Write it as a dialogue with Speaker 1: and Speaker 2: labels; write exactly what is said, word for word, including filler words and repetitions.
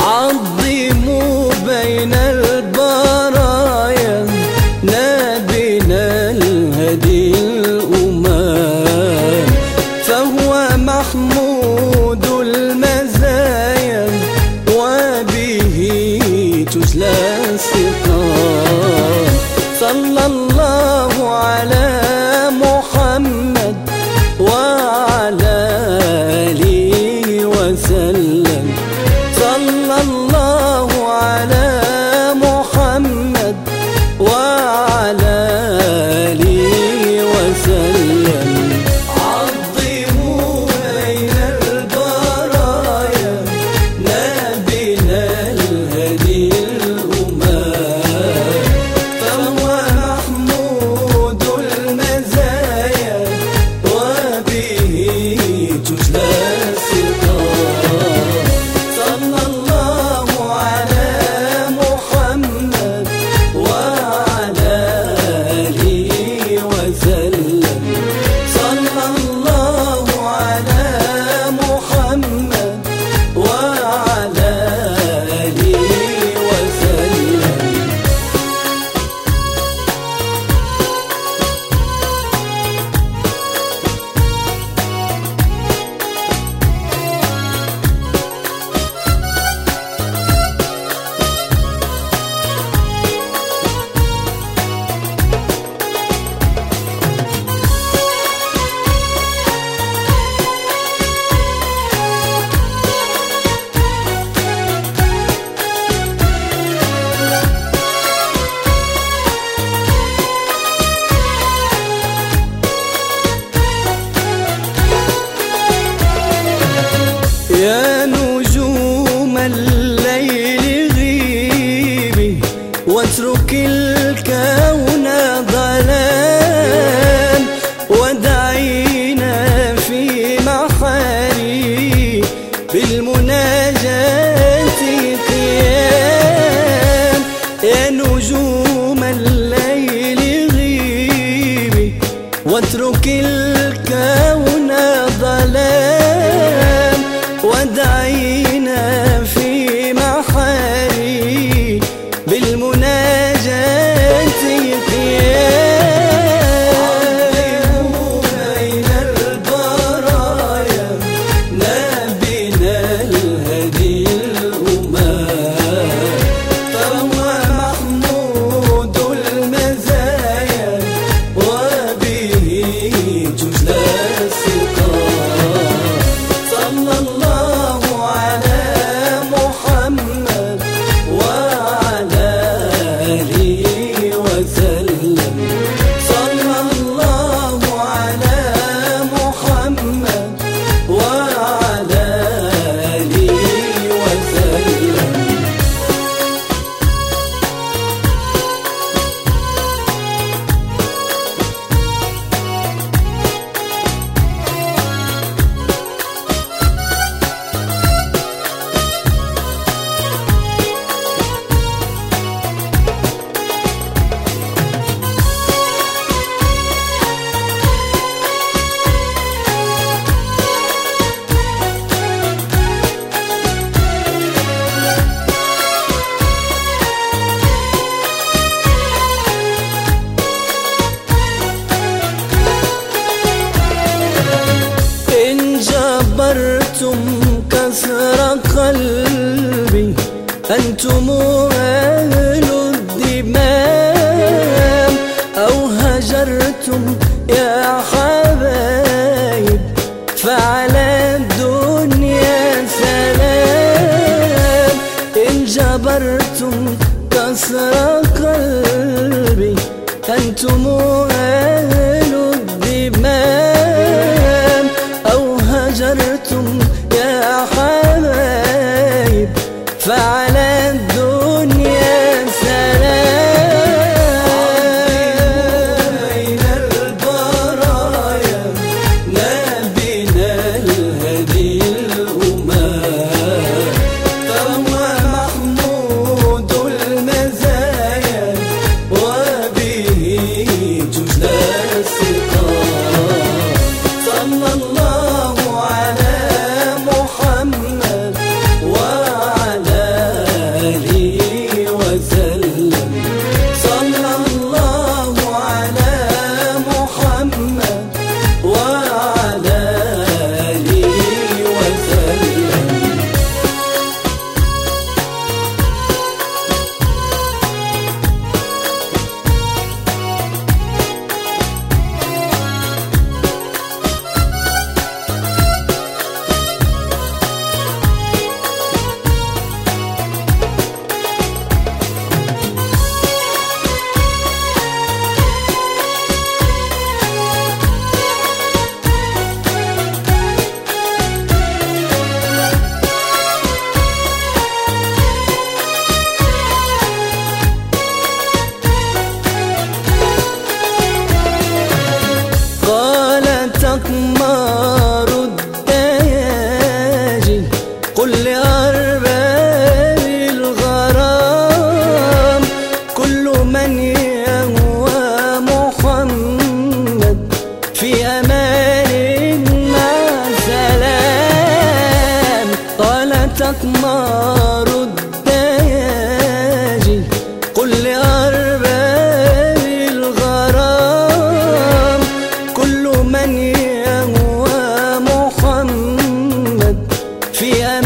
Speaker 1: عظموا بين البرايا نبينا الهدي الأمام، فهو محمود المزايا وبه تجلى السقام. صلى الله على محمد وعلى آله وسلم. صلى الله على محمد وعلى آله وسلم. عظموا بين البرايا نبينا الهدي الأمام، فهو محمود المزايا وبه تجلى السقام. صلى الله على محمد وعلى آله وسلم. صلى الله على محمد وعلى آله وسلم. يا نجوم الليل غيبي واترك الكون ظلام، ودعينا في محاري بالمناجاة قيام. يا نجوم الليل غيبي واترك الكون ظلام، ودعينا في محاري بالمناجاة قيام. بين البرايا نبينا الهدي الأمام، فهو محمود المزايا وبه تجلى السقام. صلى الله على محمد وعلى آله وسلم. صلى الله على محمد وعلى آله وسلم. إن جبرتم كسر قلبي أنتم أهل الدماء، أو هجرتم يا حبايب فعلى الدنيا سلام. إن جبرتم كسر قلبي أنتم أهل الدماء، أو هجرتم يا حبايب فعلى الدنيا سلام. بين البرايا نبينا الهدي الأمام، فهو محمود المزايا وبه تجلى السقام. صلى الله على محمد أقمار الدياجي قل لأرباب الغرام كل من يهوى محمد في أمان